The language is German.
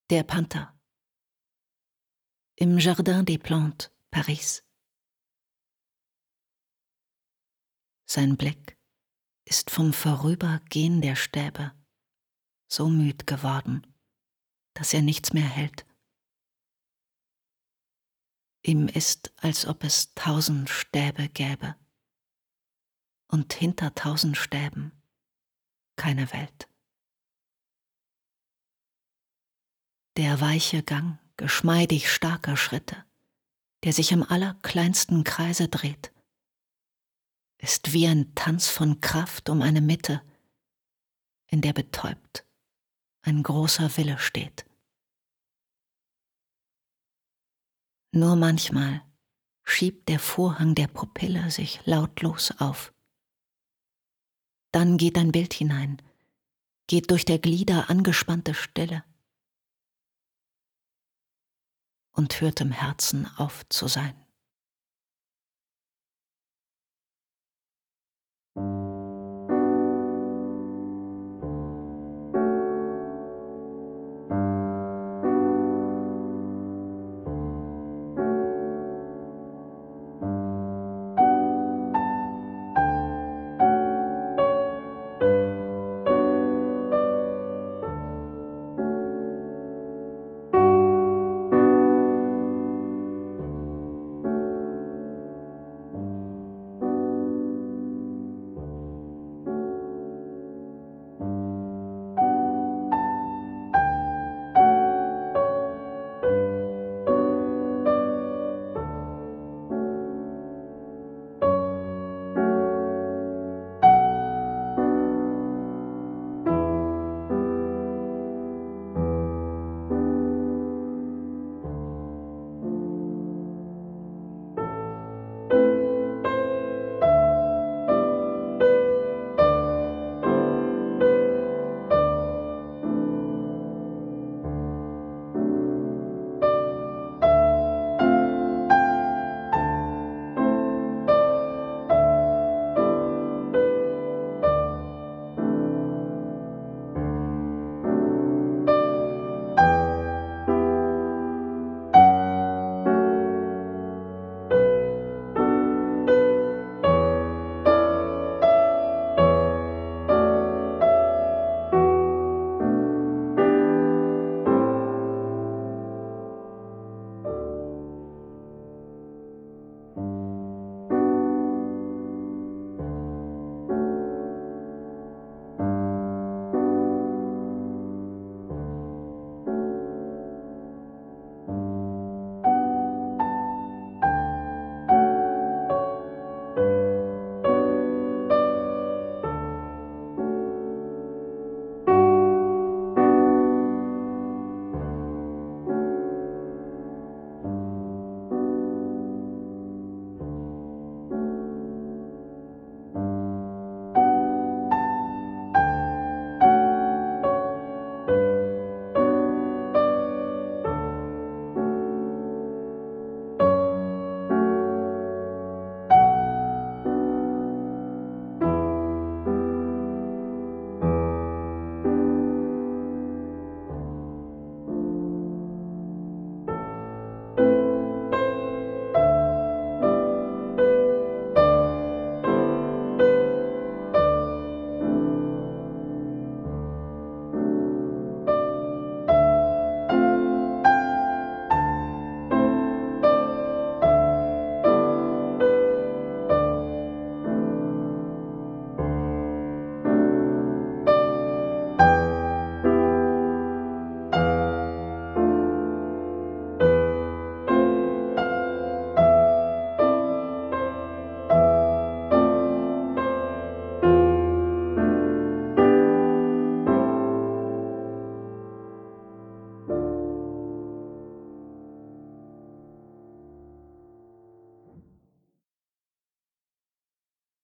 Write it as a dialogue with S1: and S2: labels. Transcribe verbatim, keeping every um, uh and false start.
S1: Der Panther. Im Jardin des Plantes, Paris. Sein Blick ist vom Vorübergehen der Stäbe so müd geworden, dass er nichts mehr hält. Ihm ist, als ob es tausend Stäbe gäbe und hinter tausend Stäben keine Welt. Der weiche Gang geschmeidig starker Schritte, der sich im allerkleinsten Kreise dreht, ist wie ein Tanz von Kraft um eine Mitte, in der betäubt ein großer Wille steht. Nur manchmal schiebt der Vorhang der Pupille sich lautlos auf. Dann geht ein Bild hinein, geht durch der Glieder angespannte Stille und hört im Herzen auf zu sein.